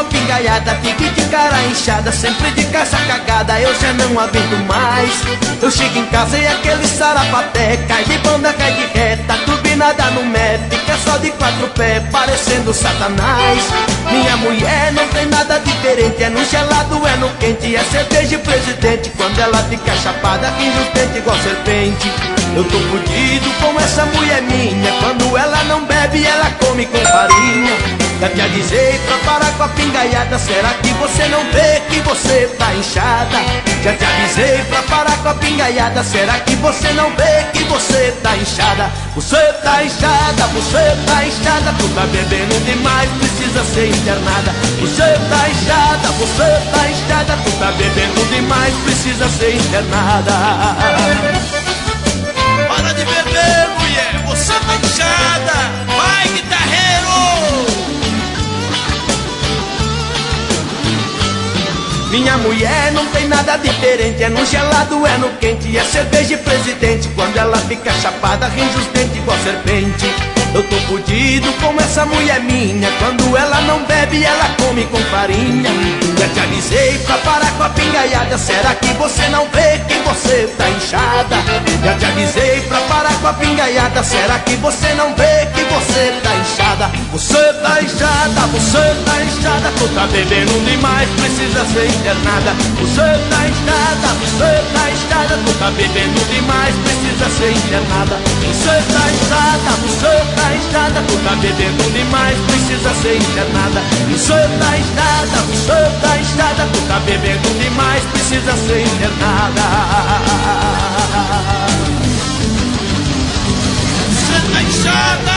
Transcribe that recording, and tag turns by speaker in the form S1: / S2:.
S1: a pingaiada, tive de cara inchada, sempre de caça cagada, eu já não aguento mais. Eu chego em casa e aquele sarapaté cai de banda, cai de reta, turbinada no mé, fica só de quatro pés, parecendo Satanás. Minha mulher não tem nada diferente, é no gelado, é no quente, é cerveja e presidente. Quando ela fica chapada, ringe os dentes igual serpente. Eu tô fudido com essa mulher minha, quando ela não bebe, ela come com farinha. Já te avisei pra parar com a pingaiada, será que você não vê que você tá inchada? Já te avisei pra parar com a pingaiada, será que você não vê que você tá inchada? Você tá inchada, tu tá bebendo demais, precisa ser internada. Você tá inchada, tu tá bebendo demais, precisa ser internada.
S2: Para de beber, mulher, você tá inchada. Vai, guitarreiro!
S1: Minha mulher não tem nada diferente, é no gelado, é no quente, é cerveja e presidente. Quando ela fica chapada, ringe os dentes igual serpente. Eu tô fudido com essa mulher minha, quando ela não bebe, ela come com farinha. Já te avisei pra parar com a pingaiada, será que você não vê que você tá inchada? Já te avisei pra parar com a pingaiada, será que você não vê que você tá inchada? Você tá inchada, tu tá bebendo demais, precisa ser internada. Você tá inchada, tu tá bebendo demais, precisa ser internada. Você tá inchada, tu tá bebendo demais, precisa ser internada. Você tá inchada, tu tá bebendo demais, precisa ser internada.
S2: Você tá inchada.